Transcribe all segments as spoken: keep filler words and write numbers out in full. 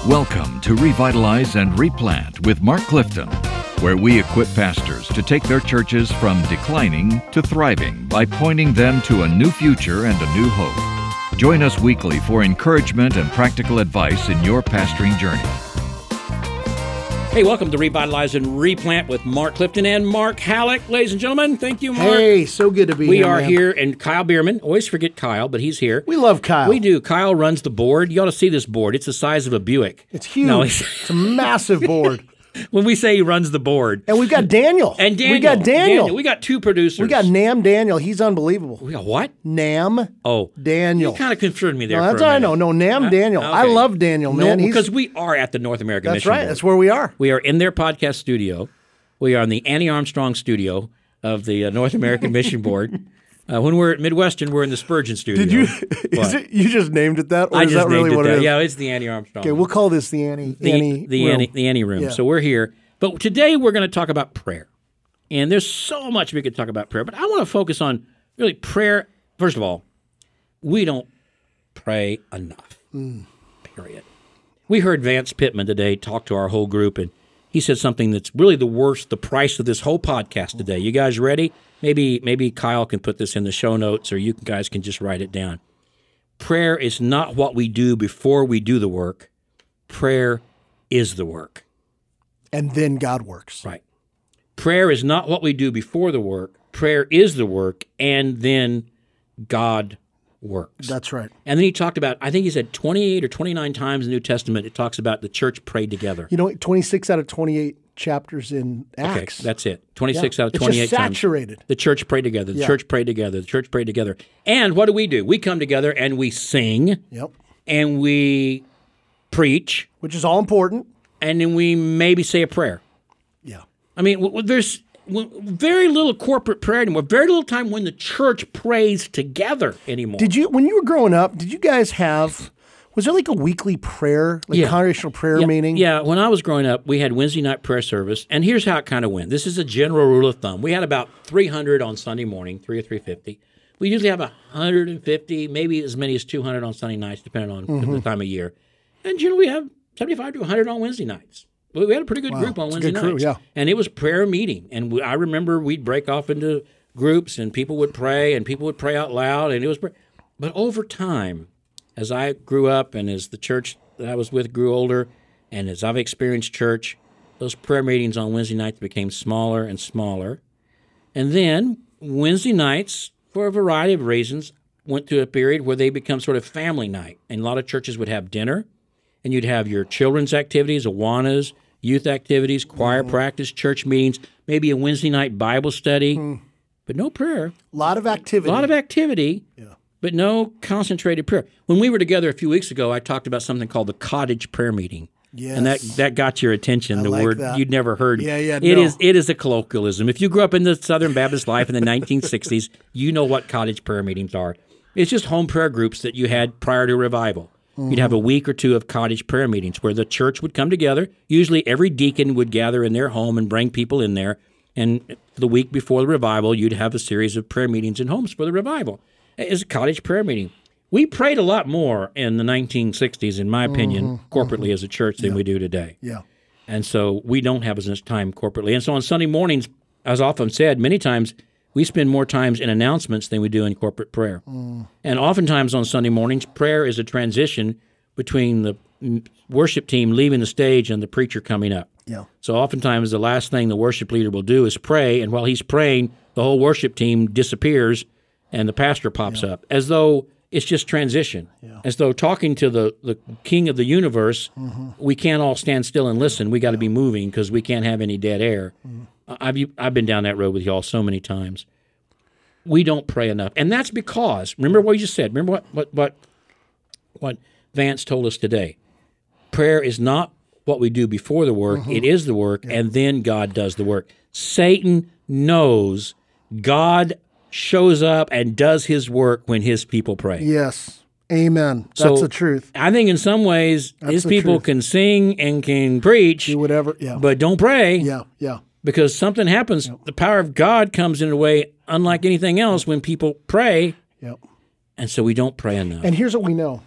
Welcome to Revitalize and Replant with Mark Clifton, where we equip pastors to take their churches from declining to thriving by pointing them to a new future and a new hope. Join us weekly for encouragement and practical advice in your pastoring journey. Hey, welcome to Revitalize and Replant with Mark Clifton and Mark Halleck. Ladies and gentlemen, thank you, Mark. Hey, so good to be we here, We are man. here, and Kyle Bierman. Always forget Kyle, but he's here. We love Kyle. We do. Kyle runs the board. You ought to see this board. It's the size of a Buick. It's huge. No, it's, it's a massive board. When we say he runs the board. And we've got Daniel. And Daniel. We got Daniel. Daniel. We got two producers. We got Nam Daniel. He's unbelievable. We got what? Nam Oh. Daniel. You kind of confirmed me there No, for that's a all I minute. know. No, Nam Uh, Daniel. I okay. love Daniel, man. No, He's, because we are at the North American that's Mission right. Board. That's where we are. We are in their podcast studio. We are in the Annie Armstrong studio of the uh, North American Mission Board. Uh, when we're at Midwestern, we're in the Spurgeon studio. Did you? What? Is it, you just named it that, or I is just that really named what it it that. is? Yeah, it's the Annie Armstrong. Okay, we'll call this the Annie. the Annie the room. Annie the Annie room. Yeah. So we're here, but today we're going to talk about prayer, and there's so much we could talk about prayer. But I want to focus on really prayer. First of all, we don't pray enough. Mm. Period. We heard Vance Pittman today talk to our whole group, and he said something that's really the worst, the price of this whole podcast today. You guys ready? Maybe maybe Kyle can put this in the show notes, or you guys can just write it down. Prayer is not what we do before we do the work. Prayer is the work. And then God works. Right. Prayer is not what we do before the work. Prayer is the work, and then God works. That's right. And then he talked about, I think he said twenty-eight or twenty-nine times in the New Testament, it talks about the church prayed together. You know, twenty-six out of twenty-eight chapters in Acts. Okay, that's it. twenty-six Yeah. out of twenty-eight It's just times. saturated. The church prayed together. The Yeah. church prayed together. The church prayed together. And what do we do? We come together and we sing, Yep. and we preach, Which is all important. and then we maybe say a prayer. Yeah. I mean, w- w- there's w- very little corporate prayer anymore. Very little time when the church prays together anymore. Did you, when you were growing up, did you guys have, was there like a weekly prayer, like Yeah. congregational prayer yeah, meeting? Yeah, when I was growing up, we had Wednesday night prayer service, and here's how it kind of went. This is a general rule of thumb. We had about three hundred on Sunday morning, three or three fifty. We usually have one hundred fifty, maybe as many as two hundred on Sunday nights, depending on Mm-hmm. the time of year. And generally, we have seventy-five to one hundred on Wednesday nights. We we had a pretty good Wow, group on it's a Wednesday good crew, nights. yeah. And it was prayer meeting. And we, I remember we'd break off into groups, and people would pray, and people would pray out loud, and it was. Pray- but over time, as I grew up, and as the church that I was with grew older, and as I've experienced church, those prayer meetings on Wednesday nights became smaller and smaller. And then Wednesday nights, for a variety of reasons, went through a period where they become sort of family night. And a lot of churches would have dinner, and you'd have your children's activities, Awanas, youth activities, choir practice, church meetings, maybe a Wednesday night Bible study, but no prayer. A lot of activity. A lot of activity, Yeah. but no concentrated prayer. When we were together a few weeks ago, I talked about something called the cottage prayer meeting. Yes. And that, that got your attention, I the like word that. you'd never heard. Yeah, yeah, It no. is it is a colloquialism. If you grew up in the Southern Baptist life in the nineteen sixties, you know what cottage prayer meetings are. It's just home prayer groups that you had prior to revival. You'd have a week or two of cottage prayer meetings where the church would come together. Usually every deacon would gather in their home and bring people in there. And the week before the revival, you'd have a series of prayer meetings in homes for the revival. It's a cottage prayer meeting. We prayed a lot more in the nineteen sixties, in my opinion, corporately as a church than we do today. Yeah. And so we don't have as much time corporately. And so on Sunday mornings, as often said, many times we spend more times in announcements than we do in corporate prayer. And oftentimes on Sunday mornings, prayer is a transition between the mm, worship team leaving the stage and the preacher coming up. Yeah. So oftentimes the last thing the worship leader will do is pray, and while he's praying, the whole worship team disappears and the pastor pops up, as though it's just transition, as though talking to the, the king of the universe, we can't all stand still and listen. We got to be moving because we can't have any dead air. I've, I've been down that road with y'all so many times. We don't pray enough, and that's because, remember what you just said, remember what, what, what, what Vance told us today. Prayer is not what we do before the work, it is the work, and then God does the work. Satan knows God shows up and does his work when his people pray. Yes. Amen. That's So, the truth. I think in some ways, his the people truth. can sing and can preach, Do whatever. Yeah. but don't pray yeah. Yeah. because something happens. The power of God comes in a way unlike anything else when people pray, Yep. and so we don't pray enough. And here's what we know.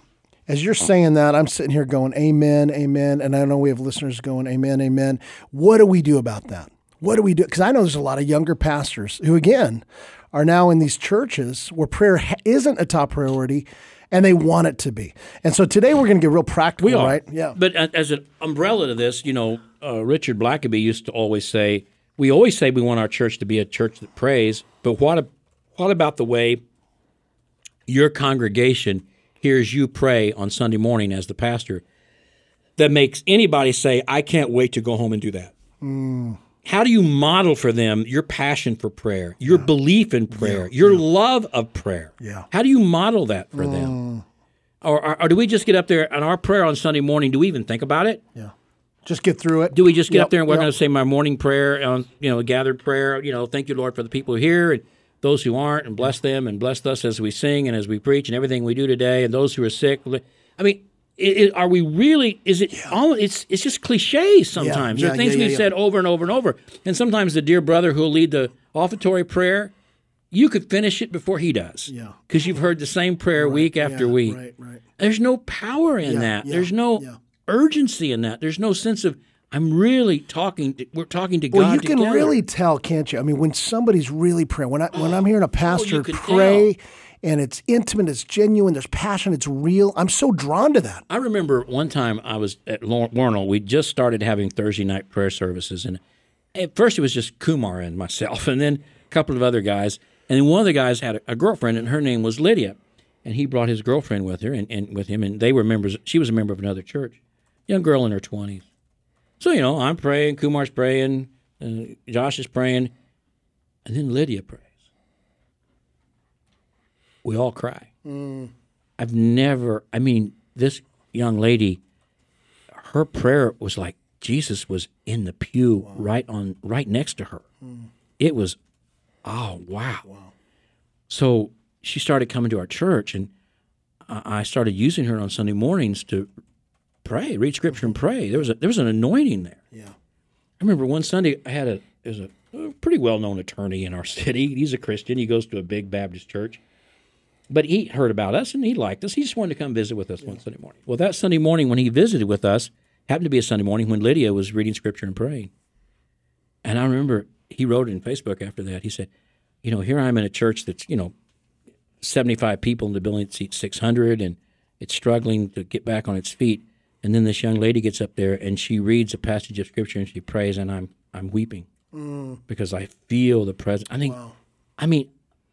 As you're saying that, I'm sitting here going, amen, amen. And I know we have listeners going, amen, amen. What do we do about that? What do we do? Because I know there's a lot of younger pastors who, again, are now in these churches where prayer ha- isn't a top priority and they want it to be. And so today we're going to get real practical, we are. right? Yeah. But as an umbrella to this, you know, uh, Richard Blackaby used to always say, we always say we want our church to be a church that prays, but what, what about the way your congregation hears you pray on Sunday morning as the pastor that makes anybody say, I can't wait to go home and do that? Mm. How do you model for them your passion for prayer, your yeah. belief in prayer, yeah. your yeah. love of prayer? Yeah. How do you model that for mm. them? Or, or, or do we just get up there and our prayer on Sunday morning, do we even think about it? Yeah. Just get through it. Do we just get yep. up there and we're yep. going to say my morning prayer, on, you know, gathered prayer, you know, thank you, Lord, for the people here and those who aren't, and bless them and bless us as we sing and as we preach and everything we do today, and those who are sick. I mean, it, it, are we really, is it yeah. all, it's it's just cliches sometimes. Yeah, there are things yeah, yeah, we've yeah. said over and over and over. And sometimes the dear brother who will lead the offertory prayer, you could finish it before he does. Yeah. Because you've heard the same prayer right, week after yeah, week. Right, right. There's no power in yeah, that. Yeah, There's no yeah. urgency in that. There's no sense of, I'm really talking, to, we're talking to well, God you can together. really tell, can't you? I mean, when somebody's really praying, when, I, when I'm hearing a pastor oh, pray tell. and it's intimate, it's genuine, there's passion, it's real, I'm so drawn to that. I remember one time I was at Warnell, we just started having Thursday night prayer services, and at first it was just Kumar and myself, and then a couple of other guys, and then one of the guys had a, a girlfriend, and her name was Lydia, and he brought his girlfriend with her, and, and with him, and they were members, she was a member of another church, young girl in her twenties. So, you know, I'm praying, Kumar's praying, uh, Josh is praying, and then Lydia prays. We all cry. Mm. I've never, I mean, this young lady, her prayer was like Jesus was in the pew wow. right on, right next to her. Mm. It was, oh, wow. wow. So she started coming to our church, and I started using her on Sunday mornings to pray, read Scripture and pray. There was a, there was an anointing there. Yeah. I remember one Sunday I had a there's a, a pretty well known attorney in our city. He's a Christian. He goes to a big Baptist church, but he heard about us and he liked us. He just wanted to come visit with us yeah. one Sunday morning. Well, that Sunday morning when he visited with us happened to be a Sunday morning when Lydia was reading Scripture and praying. And I remember he wrote in Facebook after that. He said, "You know, here I'm in a church that's you know seventy-five people in the building that seats six hundred, and it's struggling to get back on its feet." And then this young lady gets up there and she reads a passage of Scripture and she prays, and I'm I'm weeping mm. because I feel the presence. I think, wow. I mean,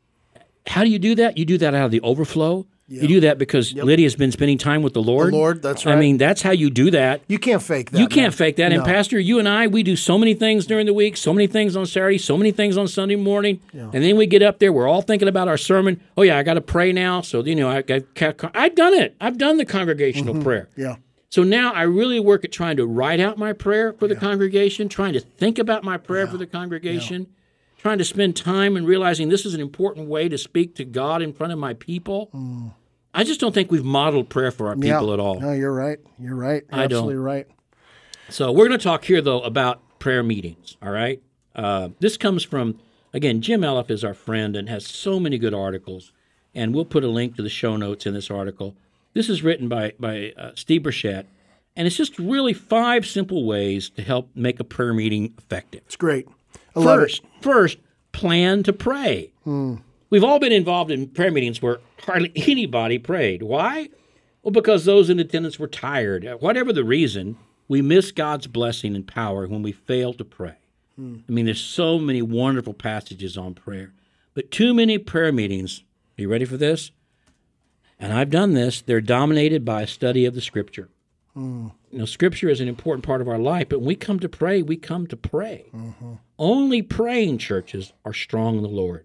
how do you do that? You do that out of the overflow. Yep. You do that because yep. Lydia's been spending time with the Lord. The Lord, that's right. I mean, that's how you do that. You can't fake that. You can't no. fake that. No. And Pastor, you and I, we do so many things during the week, so many things on Saturday, so many things on Sunday morning. Yeah. And then we get up there, we're all thinking about our sermon. Oh, yeah, I got to pray now. So, you know, I, I, I've done it. I've done the congregational mm-hmm. prayer. Yeah. So now I really work at trying to write out my prayer for the yeah. congregation, trying to think about my prayer yeah. for the congregation, yeah. trying to spend time and realizing this is an important way to speak to God in front of my people. Mm. I just don't think we've modeled prayer for our people yeah. at all. No, you're right. You're right. You're I absolutely don't. right. So we're going to talk here, though, about prayer meetings, all right? Uh, this comes from, again, Jim Elliff is our friend and has so many good articles, and we'll put a link to the show notes in this article. This is written by, by uh, Steve Burchett, and it's just really five simple ways to help make a prayer meeting effective. It's great. I first, love it. First, plan to pray. Hmm. We've all been involved in prayer meetings where hardly anybody prayed. Why? Well, because those in attendance were tired. Whatever the reason, we miss God's blessing and power when we fail to pray. Hmm. I mean, there's so many wonderful passages on prayer, but too many prayer meetings, are you ready for this? And I've done this, they're dominated by a study of the Scripture. Mm. You know, Scripture is an important part of our life, but when we come to pray, we come to pray. Mm-hmm. Only praying churches are strong in the Lord.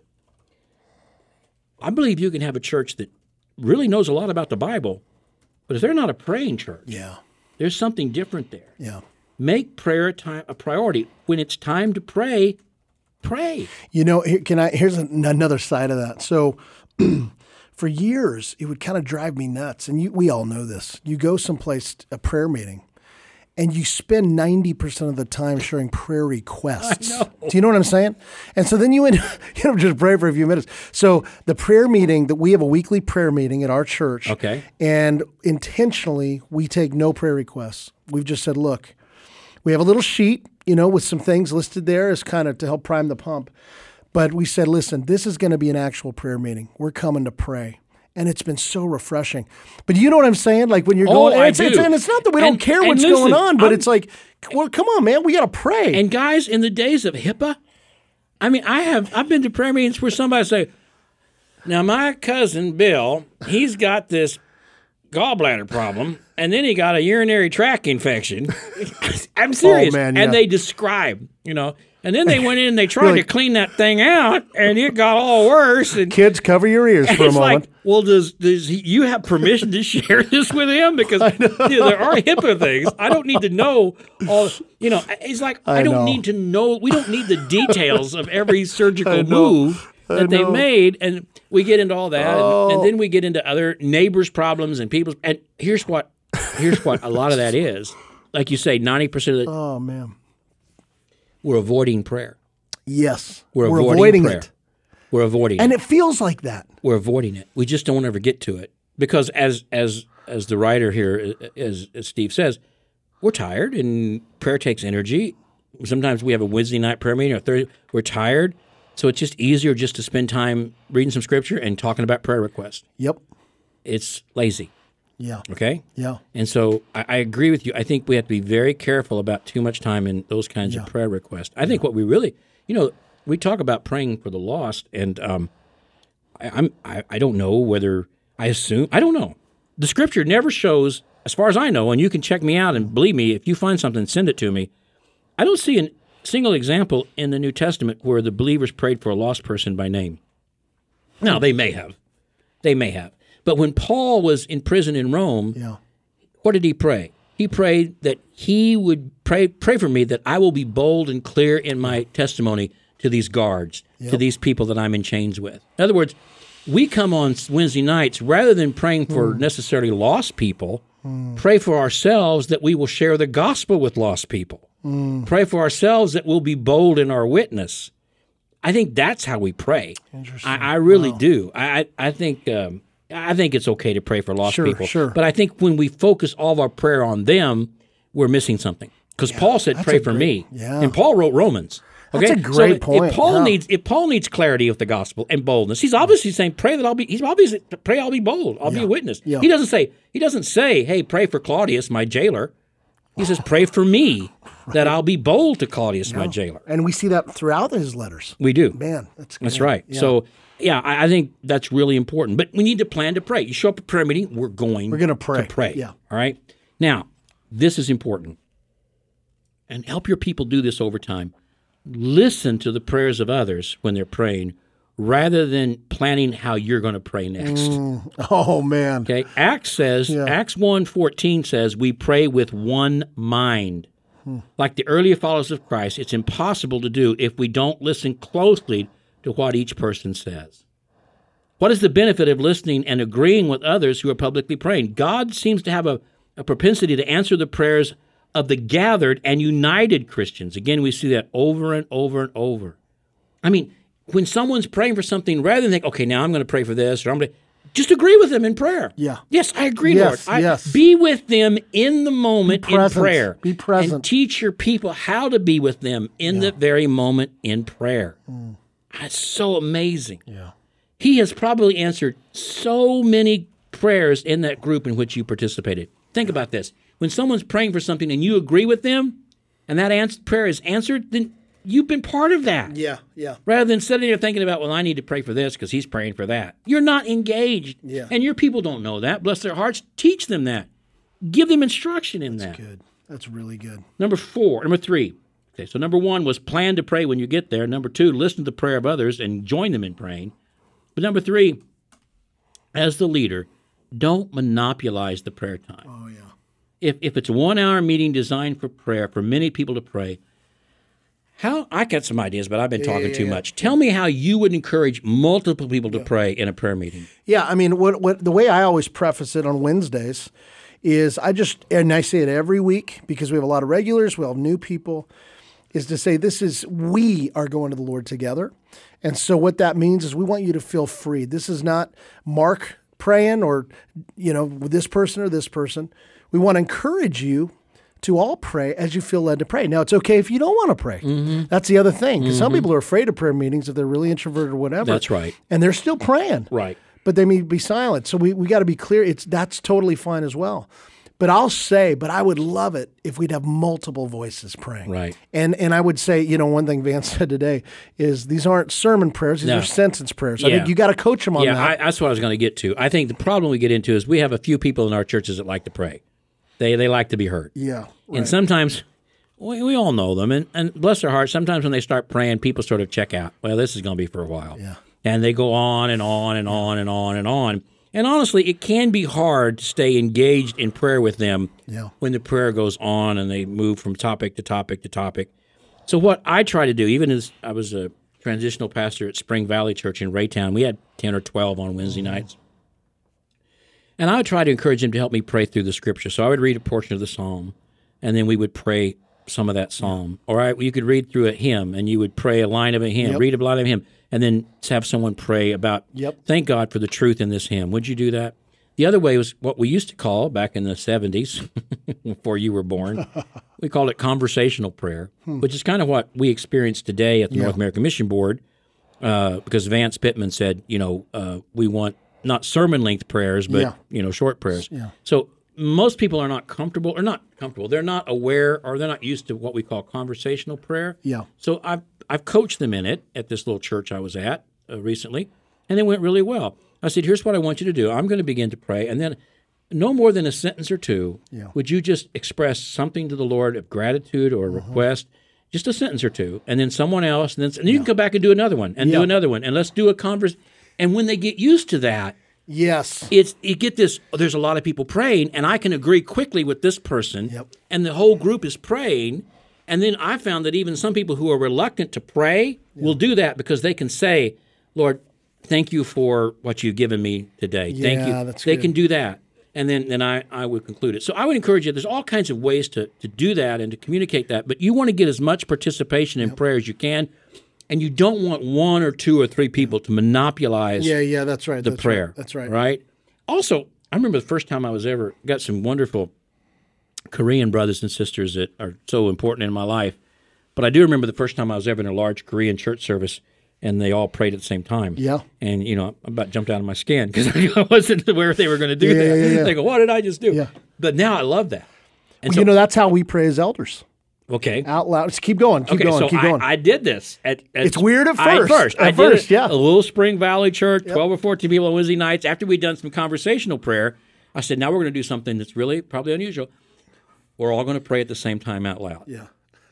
I believe you can have a church that really knows a lot about the Bible, but if they're not a praying church, yeah. there's something different there. Yeah. Make prayer a, time, a priority. When it's time to pray, pray. You know, here, can I? Here's an, another side of that. So for years, it would kind of drive me nuts. And you, we all know this. You go someplace, a prayer meeting, and you spend ninety percent of the time sharing prayer requests. I know. Do you know what I'm saying? And so then you end you know, just pray for a few minutes. So the prayer meeting, that we have a weekly prayer meeting at our church. Okay. And intentionally, we take no prayer requests. We've just said, look, we have a little sheet, you know, with some things listed there as kind of to help prime the pump. But we said, listen, this is going to be an actual prayer meeting. We're coming to pray. And it's been so refreshing. But you know what I'm saying? Like when you're Oh, going, I and it's, do. it's, and it's not that we And- don't care and what's listen, going on, but I'm- it's like, well, come on, man, we got to pray. And guys, in the days of HIPAA, I mean, I have I've been to prayer meetings where somebody say, "Now my cousin Bill, he's got this gallbladder problem, and then he got a urinary tract infection." I'm serious. Oh, man, yeah. And they describe, you know. And then they went in and they tried like- to clean that thing out, and it got all worse. And Kids, cover your ears for a it's moment. like, well, does does he, you have permission to share this with him? Because you know, there are HIPAA things. I don't need to know all. You know, it's like I, I don't know. need to know. We don't need the details of every surgical I know. move I that they know. made, and we get into all that, Oh. and, and then we get into other neighbors' problems and people's. And here's what, here's what a lot of that is. Like you say, ninety percent of it, Oh, man. we're avoiding prayer. Yes. We're, We're avoiding, avoiding prayer. it. We're avoiding And it. it feels like that. We're avoiding it. We just don't ever get to it because, as as as the writer here, as, as Steve says, we're tired and prayer takes energy. Sometimes we have a Wednesday night prayer meeting or Thursday. We're tired, so it's just easier just to spend time reading some scripture and talking about prayer requests. Yep. It's lazy, Yeah. okay? Yeah. And so I, I agree with you. I think we have to be very careful about too much time in those kinds Yeah. of prayer requests. I think what we really, you know, we talk about praying for the lost, and um, I, I'm I, I don't know whether I assume I don't know. The Scripture never shows, as far as I know, and you can check me out and believe me if you find something, send it to me. I don't see a single example in the New Testament where the believers prayed for a lost person by name. Now they may have, they may have, but when Paul was in prison in Rome, Yeah. what did he pray? He prayed that he would pray pray for me that I will be bold and clear in my testimony to these guards, to these people that I'm in chains with. In other words, we come on Wednesday nights, rather than praying for Hmm. necessarily lost people, pray for ourselves that we will share the gospel with lost people. Hmm. Pray for ourselves that we'll be bold in our witness. I think that's how we pray. Interesting. I, I really do. I, I I think um, I think it's okay to pray for lost Sure, people. sure. But I think when we focus all of our prayer on them, we're missing something. Because Paul said, that's "Pray a for great- me," yeah. and Paul wrote Romans. Okay? That's a great so if- point, If Paul yeah. needs if Paul needs clarity of the gospel and boldness, he's obviously saying, "Pray that I'll be." He's obviously pray I'll be bold. I'll be a witness. Yeah. He doesn't say he doesn't say, "Hey, pray for Claudius, my jailer." He says, "Pray for me that I'll be bold to Claudius, my jailer." And we see that throughout his letters. We do. Man, that's good. That's right. Yeah. So, yeah, I, I think that's really important. But we need to plan to pray. You show up at prayer meeting, we're going We're gonna pray. to pray. Yeah. All right? Now, this is important. And help your people do this over time. Listen to the prayers of others when they're praying rather than planning how you're going to pray next. Oh, man. Okay? Acts says, Yeah. Acts one fourteen says, we pray with one mind. Like the earlier followers of Christ, it's impossible to do if we don't listen closely to what each person says. What is the benefit of listening and agreeing with others who are publicly praying? God seems to have a, a propensity to answer the prayers of the gathered and united Christians. Again, we see that over and over and over. I mean, when someone's praying for something, rather than think, okay, now I'm going to pray for this, or I'm going to just agree with them in prayer. Yeah. Yes, I agree, Yes, Lord. I, yes. Be with them in the moment Be in present. prayer. Be present. And teach your people how to be with them in the very moment in prayer. That's so amazing. Yeah. He has probably answered so many prayers in that group in which you participated. Think about this. When someone's praying for something and you agree with them, and that answer, prayer is answered, then you've been part of that. Yeah. Yeah. Rather than sitting there thinking about, well, I need to pray for this because he's praying for that. You're not engaged. Yeah. And your people don't know that. Bless their hearts. Teach them that. Give them instruction in that. Good. That's really good. Number four, number three. Okay, so number one was plan to pray when you get there. Number two, listen to the prayer of others and join them in praying. But number three, as the leader, don't monopolize the prayer time. Oh, yeah. If if it's a one-hour meeting designed for prayer, for many people to pray, how I got some ideas, but I've been talking yeah, too yeah. much. Tell me how you would encourage multiple people to pray in a prayer meeting. Yeah, I mean, what what the way I always preface it on Wednesdays is I just, and I say it every week because we have a lot of regulars, we have new people, is to say this is, we are going to the Lord together. And so what that means is we want you to feel free. This is not Mark praying or, you know, this person or this person. We want to encourage you to all pray as you feel led to pray. Now, it's okay if you don't want to pray. Mm-hmm. That's the other thing, because mm-hmm. some people are afraid of prayer meetings if they're really introverted or whatever. That's right. And they're still praying. Right. But they may be silent. So we, we got to be clear. It's that's totally fine as well. But I'll say, but I would love it if we'd have multiple voices praying. Right. And and I would say, you know, one thing Vance said today is these aren't sermon prayers, these no. are sentence prayers. Yeah. I think you got to coach them on yeah, that. Yeah, that's what I was going to get to. I think the problem we get into is we have a few people in our churches that like to pray. They they like to be heard. Yeah. Right. And sometimes, we, we all know them, and, and bless their hearts, sometimes when they start praying, people sort of check out. Well, this is going to be for a while. Yeah. And they go on and on and on and on and on. And honestly, it can be hard to stay engaged in prayer with them yeah. when the prayer goes on and they move from topic to topic to topic. So what I try to do, even as I was a transitional pastor at Spring Valley Church in Raytown, we had ten or twelve on Wednesday mm-hmm. nights. And I would try to encourage them to help me pray through the Scripture. So I would read a portion of the Psalm, and then we would pray some of that Psalm. All right, you could read through a hymn, and you would pray a line of a hymn, yep. read a line of a hymn, and then have someone pray about, yep. thank God for the truth in this hymn. Would you do that? The other way was what we used to call, back in the seventies, before you were born, we called it conversational prayer, hmm. which is kind of what we experience today at the yeah. North American Mission Board, uh, because Vance Pittman said, you know, uh, we want not sermon-length prayers, but, yeah. you know, short prayers. Yeah. So most people are not comfortable, or not comfortable, they're not aware, or they're not used to what we call conversational prayer. Yeah. So I've, I've coached them in it at this little church I was at uh, recently, and it went really well. I said, here's what I want you to do. I'm going to begin to pray, and then no more than a sentence or two, yeah. would you just express something to the Lord of gratitude or uh-huh. request, just a sentence or two, and then someone else, and then, and then yeah. you can come back and do another one, and yeah. do another one, and let's do a converse. And when they get used to that, yes, it's you get this, oh, there's a lot of people praying, and I can agree quickly with this person, yep. and the whole group is praying. And then I found that even some people who are reluctant to pray yeah. will do that because they can say, Lord, thank you for what you've given me today. Yeah, thank you. That's they good. can do that. And then, then I, I would conclude it. So I would encourage you, there's all kinds of ways to, to do that and to communicate that, but you want to get as much participation in yep. prayer as you can, and you don't want one or two or three people to monopolize yeah, yeah, that's right. the that's prayer. Right. That's right. Right? Also, I remember the first time I was ever, got some wonderful Korean brothers and sisters that are so important in my life. But I do remember the first time I was ever in a large Korean church service, and they all prayed at the same time. Yeah. And, you know, I about jumped out of my skin because I wasn't aware they were going to do yeah, that. Yeah, yeah. They go, what did I just do? Yeah. But now I love that. And well, so, you know, that's how we pray as elders. Okay. Out loud. Just keep going. Keep okay, going. So keep going. I, I did this. At, at, it's weird at I, first. At first. At I did first, it, yeah. A little Spring Valley church, yep. twelve or fourteen people on Wednesday nights. After we'd done some conversational prayer, I said, now we're going to do something that's really probably unusual. We're all going to pray at the same time out loud. Yeah.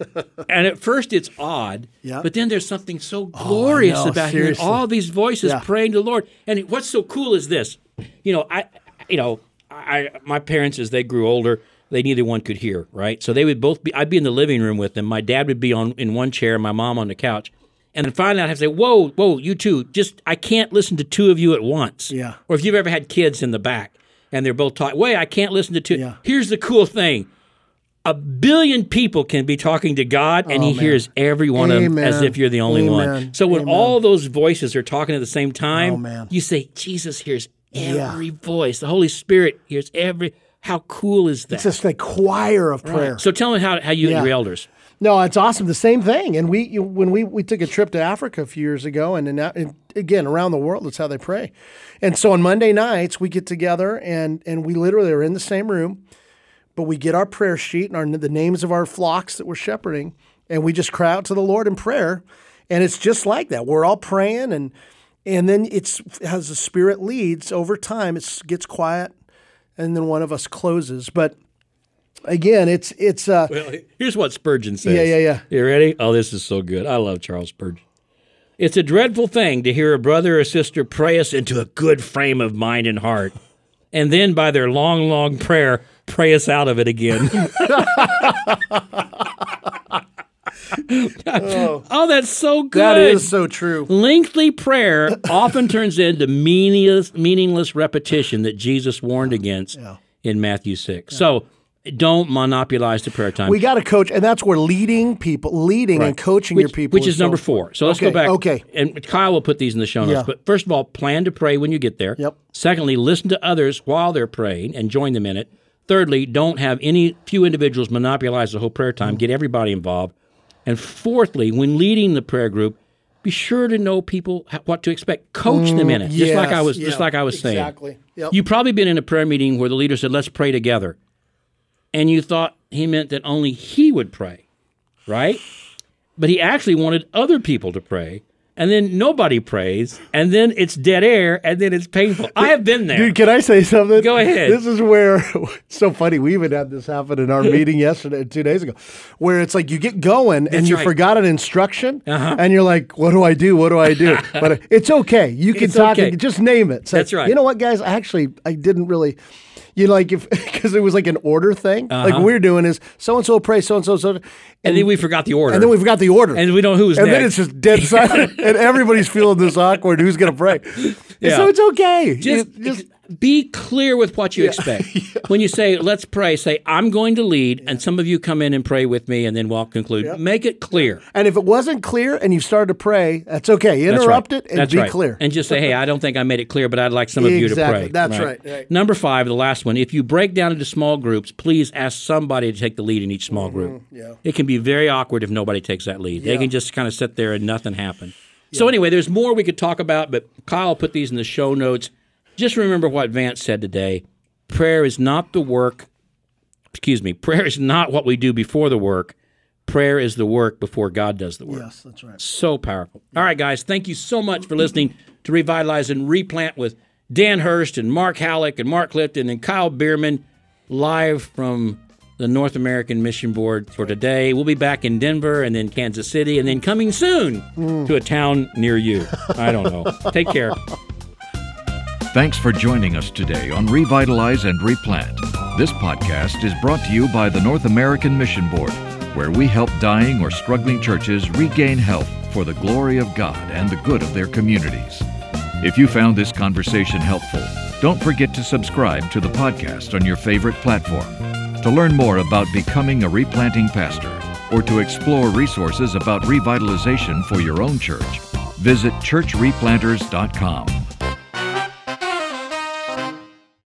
And at first it's odd, yeah. but then there's something so glorious oh, about seriously. hearing all these voices yeah. praying to the Lord. And what's so cool is this, you know, I, you know, I, my parents, as they grew older, they neither one could hear, right? So they would both be, I'd be in the living room with them. My dad would be on in one chair, my mom on the couch. And then finally I'd have to say, whoa, whoa, you two, just, I can't listen to two of you at once. Yeah. Or if you've ever had kids in the back and they're both talking, wait, I can't listen to two. Yeah. Here's the cool thing. A billion people can be talking to God, and oh, he man. hears every one Amen. of them as if you're the only Amen. one. So when Amen. all those voices are talking at the same time, oh, man. you say, Jesus hears every yeah. voice. The Holy Spirit hears every. How cool is that? It's just a choir of prayer. Right. So tell me how, how you yeah. and your elders. No, it's awesome. The same thing. And we, you, when we, we took a trip to Africa a few years ago, and, in, and again, around the world, that's how they pray. And so on Monday nights, we get together, and and we literally are in the same room, but we get our prayer sheet and our, the names of our flocks that we're shepherding, and we just cry out to the Lord in prayer. And it's just like that. We're all praying, and and then it's as the Spirit leads over time, it gets quiet, and then one of us closes. But again, it's it's. Uh, well, here's what Spurgeon says. Yeah, yeah, yeah. You ready? Oh, this is so good. I love Charles Spurgeon. It's a dreadful thing to hear a brother or sister pray us into a good frame of mind and heart, and then by their long, long prayer, pray us out of it again. oh. oh, that's so good. That is so true. Lengthy prayer often turns into meaningless, meaningless repetition that Jesus warned against yeah. in Matthew six. Yeah. So don't monopolize the prayer time. We got to coach, and that's where leading people, leading right. and coaching which, your people. Which is, is number so four. So let's okay, go back. Okay. And Kyle will put these in the show notes. Yeah. But first of all, plan to pray when you get there. Yep. Secondly, listen to others while they're praying and join them in it. Thirdly, don't have any few individuals monopolize the whole prayer time. Mm. Get everybody involved. And fourthly, when leading the prayer group, be sure to know people what to expect. Coach mm, them in it, yes, just like I was, yeah, just like I was saying. Exactly. Yep. You've probably been in a prayer meeting where the leader said, "Let's pray together," and you thought he meant that only he would pray, right? But he actually wanted other people to pray. And then nobody prays, and then it's dead air, and then it's painful. I have been there. Dude, can I say something? Go ahead. This is where, it's so funny, we even had this happen in our meeting yesterday, two days ago, where it's like you get going, That's and you right. forgot an instruction, uh-huh. and you're like, what do I do, what do I do? But it's okay. You can it's talk, okay. and just name it. So, That's right. You know what, guys? I actually, I didn't really... You know, like if because it was like an order thing. Uh-huh. Like what we were doing is so and so pray, so and so, so, and then we forgot the order, and then we forgot the order, and we don't know who's and next. then it's just dead silent, and everybody's feeling this awkward. Who's going to pray? Yeah. So it's okay. Just, you, just be clear with what you yeah. expect. Yeah. When you say "Let's pray," say "I'm going to lead," yeah. and some of you come in and pray with me, and then we'll conclude. Yep. Make it clear. And if it wasn't clear, and you started to pray, that's okay. Interrupt that's right. it and that's be right. clear, and just say, "Hey, I don't think I made it clear, but I'd like some of exactly. you to pray." That's right. right. right. Number five, the last one. If you break down into small groups, please ask somebody to take the lead in each small mm-hmm. group. Yeah. It can be very awkward if nobody takes that lead. Yeah. They can just kind of sit there and nothing happen. Yeah. So anyway, there's more we could talk about, but Kyle put these in the show notes. Just remember what Vance said today. Prayer is not the work, excuse me, prayer is not what we do before the work. Prayer is the work before God does the work. Yes, that's right. So powerful. All right, guys, thank you so much for listening to Revitalize and Replant with Dan Hurst and Mark Halleck and Mark Clifton and Kyle Bierman, live from the North American Mission Board for today. We'll be back in Denver and then Kansas City and then coming soon mm. to a town near you. I don't know. Take care. Thanks for joining us today on Revitalize and Replant. This podcast is brought to you by the North American Mission Board, where we help dying or struggling churches regain health for the glory of God and the good of their communities. If you found this conversation helpful, don't forget to subscribe to the podcast on your favorite platform. To learn more about becoming a replanting pastor or to explore resources about revitalization for your own church, visit church replanters dot com.